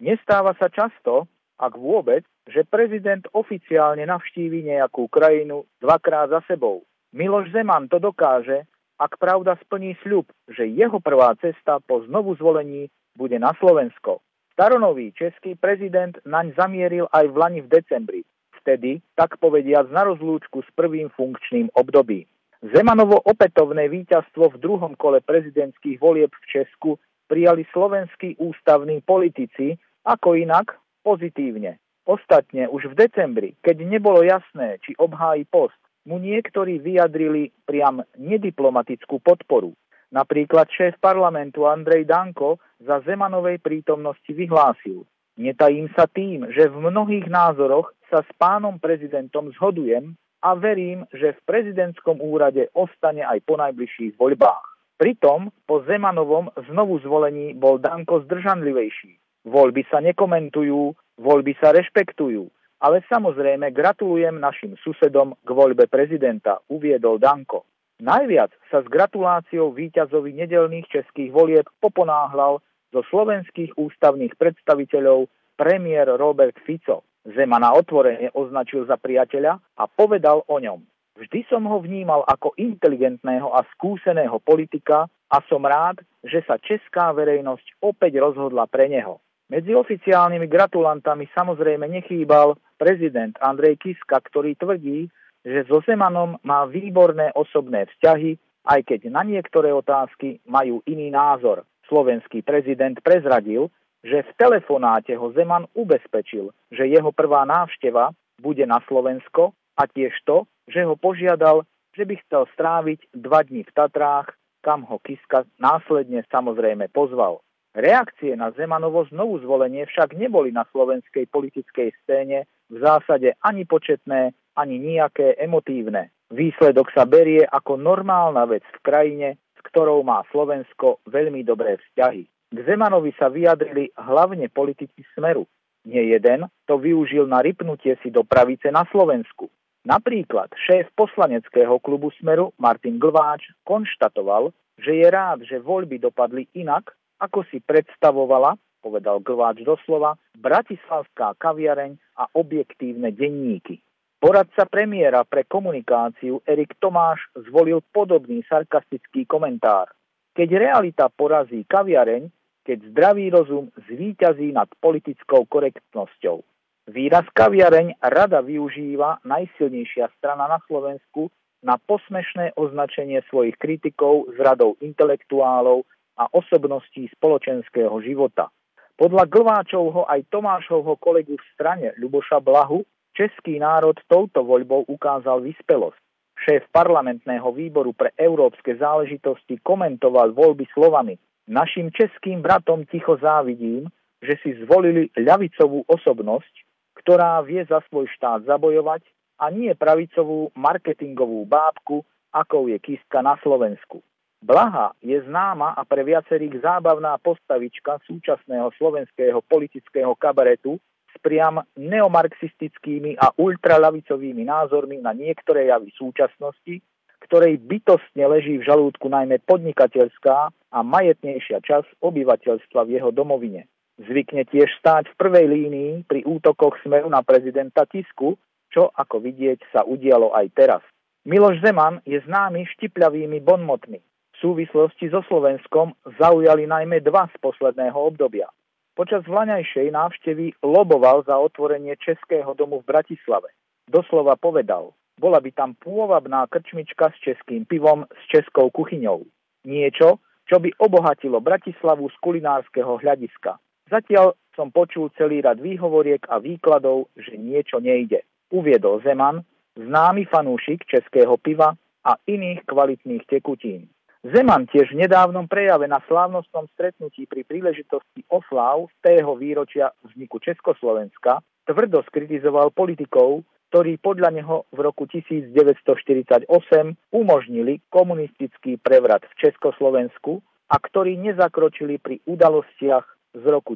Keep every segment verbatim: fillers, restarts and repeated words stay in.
Nestáva sa často, ak vôbec, že prezident oficiálne navštívi nejakú krajinu dvakrát za sebou. Miloš Zeman to dokáže, ak pravda splní sľub, že jeho prvá cesta po znovu zvolení bude na Slovensko. Staronový český prezident naň zamieril aj v lani v decembri. Vtedy, tak povediac, na rozlúčku s prvým funkčným obdobím. Zemanovo opätovné víťazstvo v druhom kole prezidentských volieb v Česku prijali slovenskí ústavní politici, ako inak, pozitívne. Ostatne už v decembri, keď nebolo jasné, či obhájí post, mu niektorí vyjadrili priam nediplomatickú podporu. Napríklad šéf parlamentu Andrej Danko za Zemanovej prítomnosti vyhlásil: Netajím sa tým, že v mnohých názoroch sa s pánom prezidentom zhodujem a verím, že v prezidentskom úrade ostane aj po najbližších voľbách. Pritom po Zemanovom znovu zvolení bol Danko zdržanlivejší. Voľby sa nekomentujú, voľby sa rešpektujú, ale samozrejme gratulujem našim susedom k voľbe prezidenta, uviedol Danko. Najviac sa s gratuláciou víťazovi nedeľných českých volieb poponáhľal zo slovenských ústavných predstaviteľov premiér Robert Fico. Zemana otvorene označil za priateľa a povedal o ňom: Vždy som ho vnímal ako inteligentného a skúseného politika a som rád, že sa česká verejnosť opäť rozhodla pre neho. Medzi oficiálnymi gratulantami samozrejme nechýbal prezident Andrej Kiska, ktorý tvrdí, že so Zemanom má výborné osobné vzťahy, aj keď na niektoré otázky majú iný názor. Slovenský prezident prezradil, že v telefonáte ho Zeman ubezpečil, že jeho prvá návšteva bude na Slovensko, a tiež to, že ho požiadal, že by chcel stráviť dva dni v Tatrách, kam ho Kiska následne samozrejme pozval. Reakcie na Zemanovo znovu zvolenie však neboli na slovenskej politickej scéne v zásade ani početné, ani nijaké emotívne. Výsledok sa berie ako normálna vec v krajine, s ktorou má Slovensko veľmi dobré vzťahy. K Zemanovi sa vyjadrili hlavne politici Smeru. Nie jeden to využil na ripnutie si do pravice na Slovensku. Napríklad šéf poslaneckého klubu Smeru Martin Glváč konštatoval, že je rád, že voľby dopadli inak, ako si predstavovala, povedal Glváč doslova, bratislavská kaviareň a objektívne denníky. Poradca premiéra pre komunikáciu Erik Tomáš zvolil podobný sarkastický komentár. Keď realita porazí kaviareň, keď zdravý rozum zvíťazí nad politickou korektnosťou. Výraz kaviareň rada využíva najsilnejšia strana na Slovensku na posmešné označenie svojich kritikov z radou intelektuálov a osobností spoločenského života. Podľa Glváčovho aj Tomášovho kolegu v strane Ľuboša Blahu český národ touto voľbou ukázal vyspelosť. Šéf parlamentného výboru pre európske záležitosti komentoval voľby slovami: Našim českým bratom ticho závidím, že si zvolili ľavicovú osobnosť, ktorá vie za svoj štát zabojovať, a nie pravicovú marketingovú bábku, akou je Kiska na Slovensku. Blaha je známa a pre viacerých zábavná postavička súčasného slovenského politického kabaretu s priam neomarxistickými a ultraľavicovými názormi na niektoré javy súčasnosti, ktorej bytostne leží v žalúdku najmä podnikateľská a majetnejšia časť obyvateľstva v jeho domovine. Zvykne tiež stáť v prvej línii pri útokoch Smeru na prezidenta Kisku, čo, ako vidieť, sa udialo aj teraz. Miloš Zeman je známy štipľavými bonmotmi. V súvislosti so Slovenskom zaujali najmä dva z posledného obdobia. Počas vlaňajšej návštevy loboval za otvorenie Českého domu v Bratislave. Doslova povedal: bola by tam pôvabná krčmička s českým pivom, s českou kuchyňou. Niečo, čo by obohatilo Bratislavu z kulinárskeho hľadiska. Zatiaľ som počul celý rad výhovoriek a výkladov, že niečo nejde, uviedol Zeman, známy fanúšik českého piva a iných kvalitných tekutín. Zeman tiež v nedávnom prejave na slávnostnom stretnutí pri príležitosti osláv tého výročia vzniku Československa tvrdo skritizoval politikov, ktorí podľa neho v roku devätnásťstoštyridsaťosem umožnili komunistický prevrat v Československu a ktorí nezakročili pri udalostiach z roku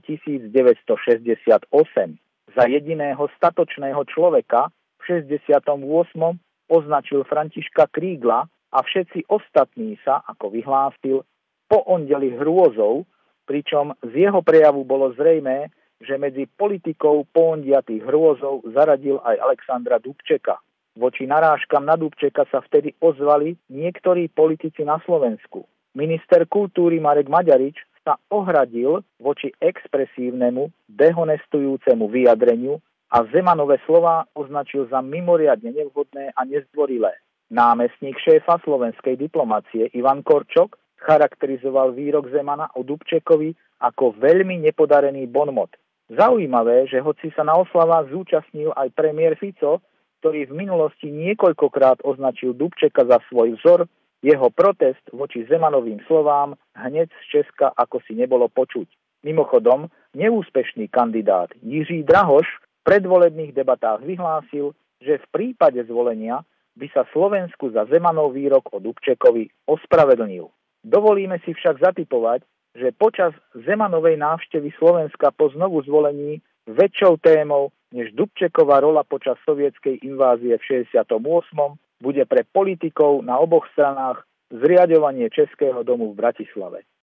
devätnásťstošesťdesiatosem. Za jediného statočného človeka v šesťdesiatom ôsmom označil Františka Krígla a všetci ostatní sa, ako vyhlásil, poondeli hrôzou, pričom z jeho prejavu bolo zrejmé, že medzi politikov pondiatých hrôzov zaradil aj Alexandra Dubčeka. Voči narážkam na Dubčeka sa vtedy ozvali niektorí politici na Slovensku. Minister kultúry Marek Maďarič sa ohradil voči expresívnemu, dehonestujúcemu vyjadreniu a Zemanové slová označil za mimoriadne nevhodné a nezdvorilé. Námestník šéfa slovenskej diplomacie Ivan Korčok charakterizoval výrok Zemana o Dubčekovi ako veľmi nepodarený bonmot. Zaujímavé, že hoci sa na oslavách zúčastnil aj premiér Fico, ktorý v minulosti niekoľkokrát označil Dubčeka za svoj vzor, jeho protest voči Zemanovým slovám hneď z Česka ako si nebolo počuť. Mimochodom, neúspešný kandidát Jiří Drahoš v predvolebných debatách vyhlásil, že v prípade zvolenia by sa Slovensku za Zemanov výrok o Dubčekovi ospravedlnil. Dovolíme si však zatipovať, že počas Zemanovej návštevy Slovenska po znovu zvolení väčšou témou než Dubčeková rola počas sovietskej invázie v šesťdesiatom ôsmom bude pre politikov na oboch stranách zriaďovanie Českého domu v Bratislave.